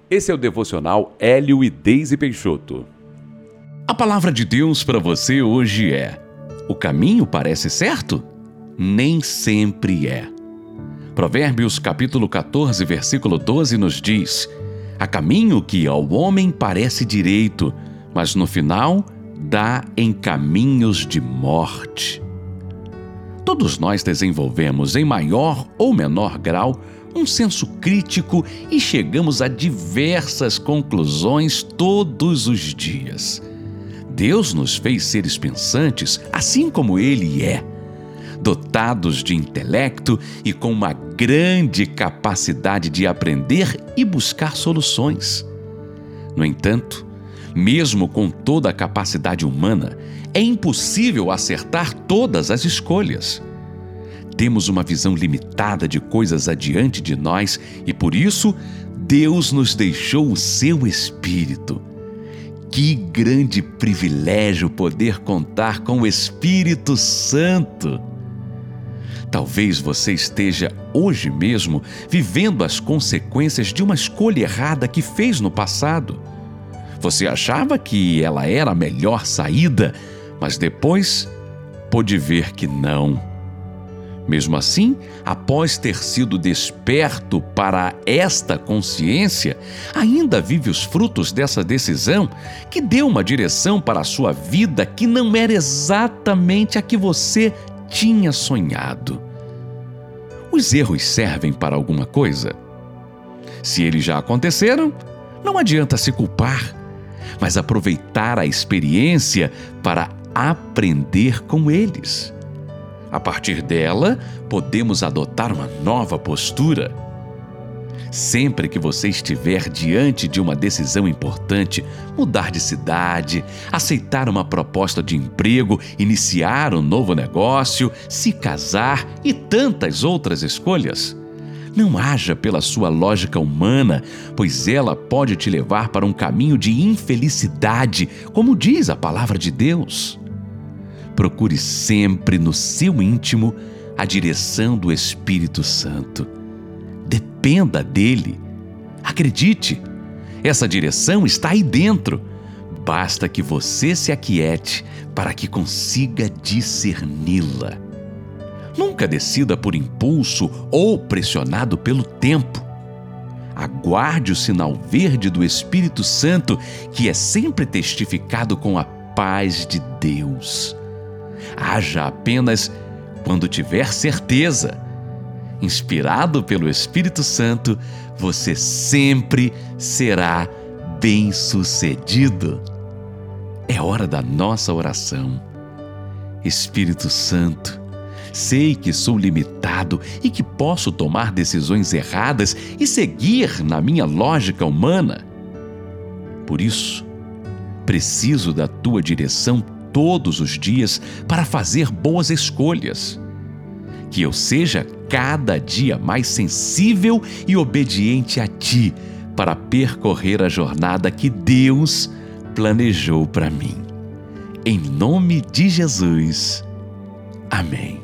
Esse é o devocional Hélio e Deise Peixoto. A palavra de Deus para você hoje é: o caminho parece certo? Nem sempre é. Provérbios capítulo 14, versículo 12 nos diz: há caminho que ao homem parece direito, mas no final dá em caminhos de morte. Todos nós desenvolvemos, em maior ou menor grau, um senso crítico e chegamos a diversas conclusões todos os dias. Deus nos fez seres pensantes, assim como Ele é, dotados de intelecto e com uma grande capacidade de aprender e buscar soluções. No entanto, mesmo com toda a capacidade humana, é impossível acertar todas as escolhas. Temos uma visão limitada de coisas adiante de nós e, por isso, Deus nos deixou o seu Espírito. Que grande privilégio poder contar com o Espírito Santo! Talvez você esteja hoje mesmo vivendo as consequências de uma escolha errada que fez no passado. Você achava que ela era a melhor saída, mas depois pôde ver que não. Mesmo assim, após ter sido desperto para esta consciência, ainda vive os frutos dessa decisão que deu uma direção para a sua vida que não era exatamente a que você tinha sonhado. Os erros servem para alguma coisa? Se eles já aconteceram, não adianta se culpar, mas aproveitar a experiência para aprender com eles. A partir dela, podemos adotar uma nova postura. Sempre que você estiver diante de uma decisão importante, mudar de cidade, aceitar uma proposta de emprego, iniciar um novo negócio, se casar e tantas outras escolhas, não haja pela sua lógica humana, pois ela pode te levar para um caminho de infelicidade, como diz a palavra de Deus. Procure sempre no seu íntimo a direção do Espírito Santo. Dependa dele. Acredite, essa direção está aí dentro. Basta que você se aquiete para que consiga discerni-la. Nunca decida por impulso ou pressionado pelo tempo. Aguarde o sinal verde do Espírito Santo, que é sempre testificado com a paz de Deus. Haja apenas quando tiver certeza. Inspirado pelo Espírito Santo, você sempre será bem-sucedido. É hora da nossa oração. Espírito Santo, sei que sou limitado e que posso tomar decisões erradas e seguir na minha lógica humana. Por isso, preciso da tua direção todos os dias para fazer boas escolhas. Que eu seja cada dia mais sensível e obediente a ti para percorrer a jornada que Deus planejou para mim. Em nome de Jesus. Amém.